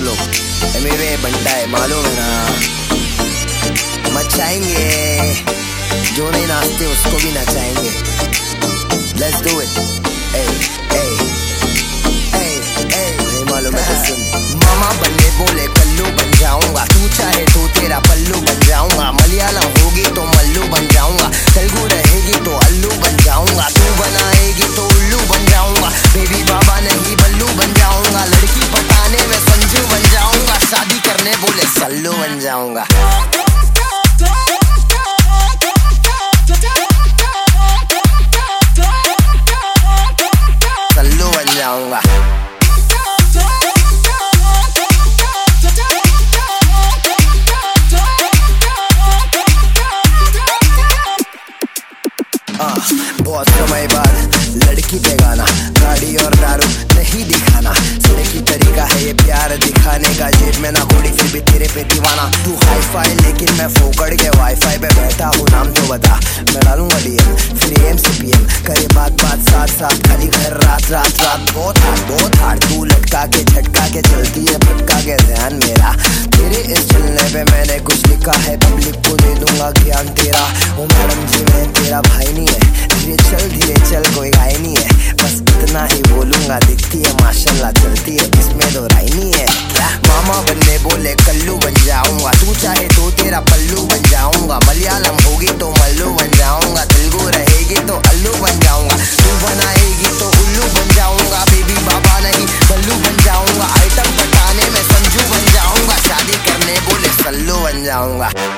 लोग एमिवे बनता है, मालूम है ना। मचाएंगे, जो नहीं नाचते उसको भी नचाएंगे। Let's do it, hey, hey, hey, hey, नहीं मालूम है तो सुन। मामा बनने बोले कल्लू बन जाऊंगा, तू चाहे तो तेरा पल्लू बन जाऊंगा। मलयालम होगी तो मल्लू बन जाऊंगा, तेलुगु रहेगी तो अल्लू बन जाऊंगा। तू बनाएगी तो उल्लू बन जाऊंगा, बेबी बाबा नहीं बल्लू बन जाऊंगा। लड़की पटाने में संजू बन जाऊंगा, शादी करने बोले सल्लू बन जाऊंगा। सल्लू बन जाऊंगा। बहुत समय बाद लड़की पे गाना, गाड़ी और दारू नहीं दिखाना। सही तरीका है ये प्यार दिखाने का, जेब में ना कोड़ी फिर भी तेरे पे दीवाना। तू हाई फाई लेकिन मैं फोकड़ के वाईफाई पे बैठा हूँ, नाम तो बता मैं डालूंगा डीएम। फिर एम से पीएम करे बात बात साथ साथ, खाली घर रात रात रात। बहुत हार्ड तू लटका के झटका के चलती है, भटका के ध्यान मेरा। तेरे इस चलने पे मैंने कुछ लिखा है, पब्लिक को दे दूंगा ज्ञान तेरा। ओ मैडम जी मैं तेरा भाई नहीं है, धीरे चल कोई गाय नहीं है। बस इतना ही बोलूंगा, दिखती है माशाल्लाह चलती है, इसमें तो राय नहीं है। मामा बनने बोले कल्लू बन जाऊंगा, तू चाहे तो तेरा पल्लू बन जाऊंगा। मलयालम होगी तो मल्लू बन जाऊंगा, तेलुगु रहेगी तो अल्लू बन जाऊंगा। तू बनाएगी तो उल्लू बन जाऊंगा, बेबी बाबा नहीं बल्लू बन जाऊंगा। आइटम पटाने में संजू बन जाऊंगा, शादी करने बोले सल्लू बन जाऊंगा।